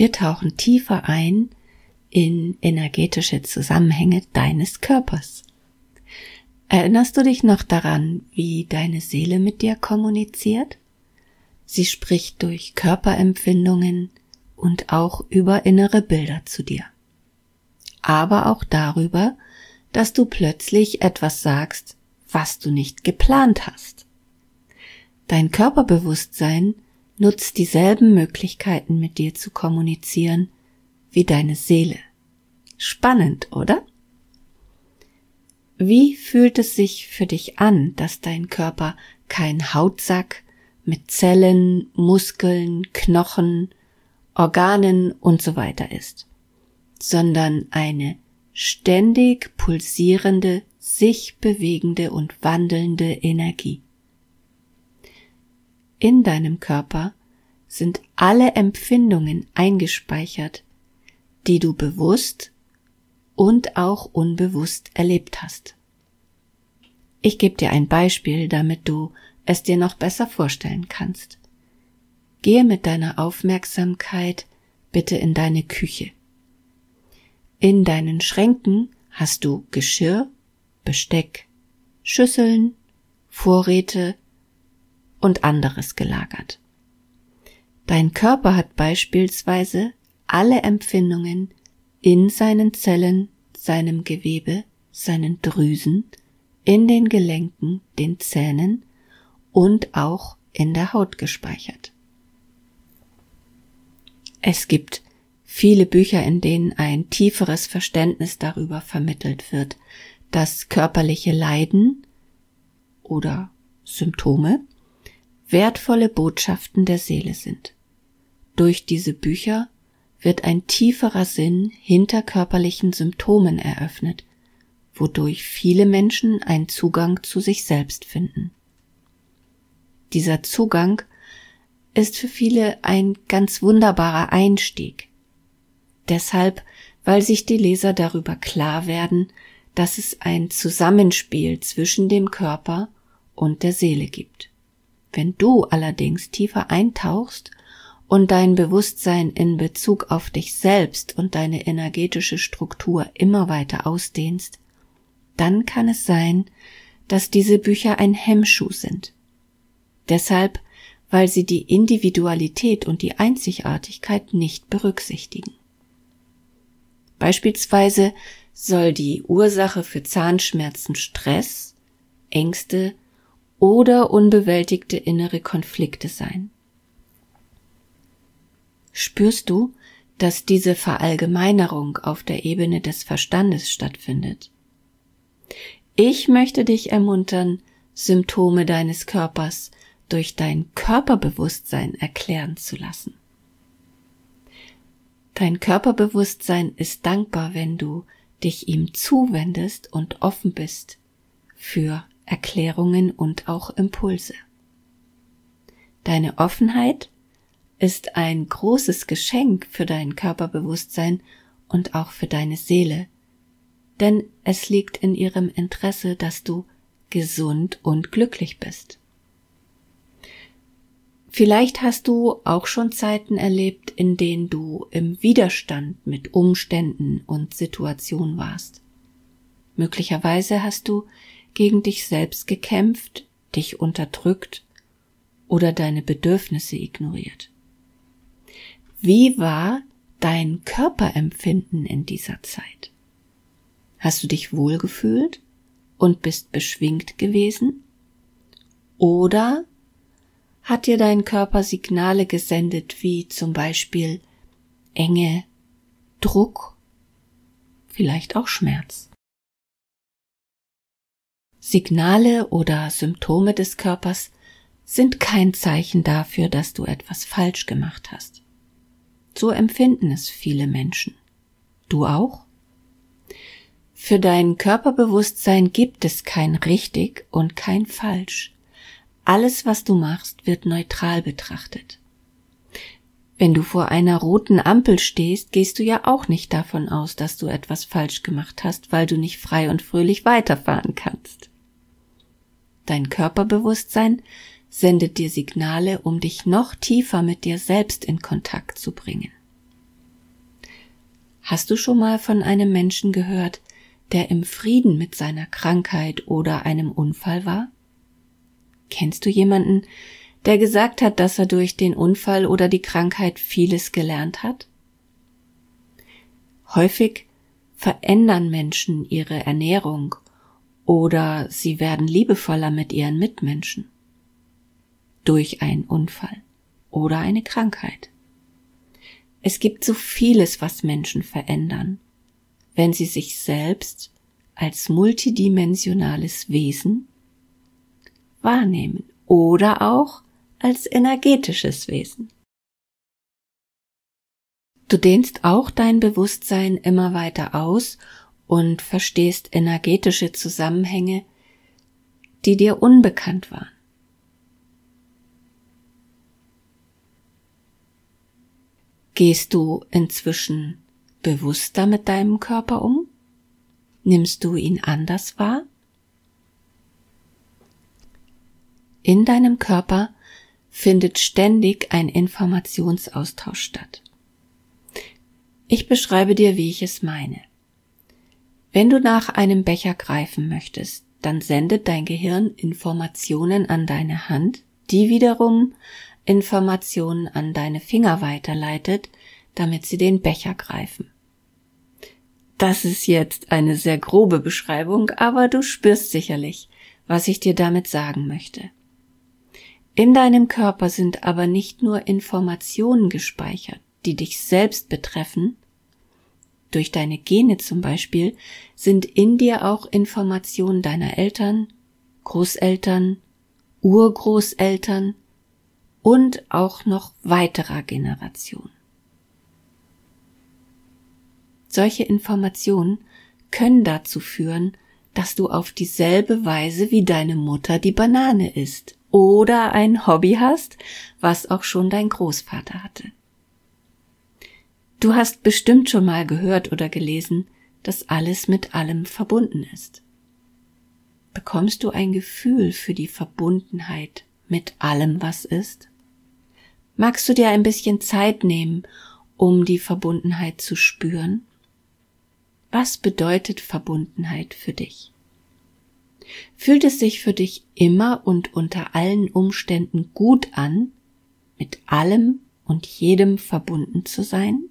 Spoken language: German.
Wir tauchen tiefer ein in energetische Zusammenhänge deines Körpers. Erinnerst du dich noch daran, wie deine Seele mit dir kommuniziert? Sie spricht durch Körperempfindungen und auch über innere Bilder zu dir. Aber auch darüber, dass du plötzlich etwas sagst, was du nicht geplant hast. Dein Körperbewusstsein nutzt dieselben Möglichkeiten, mit dir zu kommunizieren, wie deine Seele. Spannend, oder? Wie fühlt es sich für dich an, dass dein Körper kein Hautsack mit Zellen, Muskeln, Knochen, Organen und so weiter ist, sondern eine ständig pulsierende, sich bewegende und wandelnde Energie? In deinem Körper sind alle Empfindungen eingespeichert, die du bewusst und auch unbewusst erlebt hast. Ich gebe dir ein Beispiel, damit du es dir noch besser vorstellen kannst. Gehe mit deiner Aufmerksamkeit bitte in deine Küche. In deinen Schränken hast du Geschirr, Besteck, Schüsseln, Vorräte und anderes gelagert. Dein Körper hat beispielsweise alle Empfindungen in seinen Zellen, seinem Gewebe, seinen Drüsen, in den Gelenken, den Zähnen und auch in der Haut gespeichert. Es gibt viele Bücher, in denen ein tieferes Verständnis darüber vermittelt wird, dass körperliche Leiden oder Symptome wertvolle Botschaften der Seele sind. Durch diese Bücher wird ein tieferer Sinn hinter körperlichen Symptomen eröffnet, wodurch viele Menschen einen Zugang zu sich selbst finden. Dieser Zugang ist für viele ein ganz wunderbarer Einstieg. Deshalb, weil sich die Leser darüber klar werden, dass es ein Zusammenspiel zwischen dem Körper und der Seele gibt. Wenn du allerdings tiefer eintauchst und dein Bewusstsein in Bezug auf dich selbst und deine energetische Struktur immer weiter ausdehnst, dann kann es sein, dass diese Bücher ein Hemmschuh sind. Deshalb, weil sie die Individualität und die Einzigartigkeit nicht berücksichtigen. Beispielsweise soll die Ursache für Zahnschmerzen Stress, Ängste oder unbewältigte innere Konflikte sein. Spürst du, dass diese Verallgemeinerung auf der Ebene des Verstandes stattfindet? Ich möchte dich ermuntern, Symptome deines Körpers durch dein Körperbewusstsein erklären zu lassen. Dein Körperbewusstsein ist dankbar, wenn du dich ihm zuwendest und offen bist für Erklärungen und auch Impulse. Deine Offenheit ist ein großes Geschenk für dein Körperbewusstsein und auch für deine Seele, denn es liegt in ihrem Interesse, dass du gesund und glücklich bist. Vielleicht hast du auch schon Zeiten erlebt, in denen du im Widerstand mit Umständen und Situationen warst. Möglicherweise hast du gegen dich selbst gekämpft, dich unterdrückt oder deine Bedürfnisse ignoriert. Wie war dein Körperempfinden in dieser Zeit? Hast du dich wohlgefühlt und bist beschwingt gewesen? Oder hat dir dein Körper Signale gesendet, wie zum Beispiel Enge, Druck, vielleicht auch Schmerz? Signale oder Symptome des Körpers sind kein Zeichen dafür, dass du etwas falsch gemacht hast. So empfinden es viele Menschen. Du auch? Für dein Körperbewusstsein gibt es kein richtig und kein falsch. Alles, was du machst, wird neutral betrachtet. Wenn du vor einer roten Ampel stehst, gehst du ja auch nicht davon aus, dass du etwas falsch gemacht hast, weil du nicht frei und fröhlich weiterfahren kannst. Dein Körperbewusstsein sendet dir Signale, um dich noch tiefer mit dir selbst in Kontakt zu bringen. Hast du schon mal von einem Menschen gehört, der im Frieden mit seiner Krankheit oder einem Unfall war? Kennst du jemanden, der gesagt hat, dass er durch den Unfall oder die Krankheit vieles gelernt hat? Häufig verändern Menschen ihre Ernährung oder sie werden liebevoller mit ihren Mitmenschen durch einen Unfall oder eine Krankheit. Es gibt so vieles, was Menschen verändern, wenn sie sich selbst als multidimensionales Wesen wahrnehmen oder auch als energetisches Wesen. Du dehnst auch dein Bewusstsein immer weiter aus und verstehst energetische Zusammenhänge, die dir unbekannt waren. Gehst du inzwischen bewusster mit deinem Körper um? Nimmst du ihn anders wahr? In deinem Körper findet ständig ein Informationsaustausch statt. Ich beschreibe dir, wie ich es meine. Wenn du nach einem Becher greifen möchtest, dann sendet dein Gehirn Informationen an deine Hand, die wiederum Informationen an deine Finger weiterleitet, damit sie den Becher greifen. Das ist jetzt eine sehr grobe Beschreibung, aber du spürst sicherlich, was ich dir damit sagen möchte. In deinem Körper sind aber nicht nur Informationen gespeichert, die dich selbst betreffen. Durch deine Gene zum Beispiel sind in dir auch Informationen deiner Eltern, Großeltern, Urgroßeltern und auch noch weiterer Generationen. Solche Informationen können dazu führen, dass du auf dieselbe Weise wie deine Mutter die Banane isst oder ein Hobby hast, was auch schon dein Großvater hatte. Du hast bestimmt schon mal gehört oder gelesen, dass alles mit allem verbunden ist. Bekommst du ein Gefühl für die Verbundenheit mit allem, was ist? Magst du dir ein bisschen Zeit nehmen, um die Verbundenheit zu spüren? Was bedeutet Verbundenheit für dich? Fühlt es sich für dich immer und unter allen Umständen gut an, mit allem und jedem verbunden zu sein?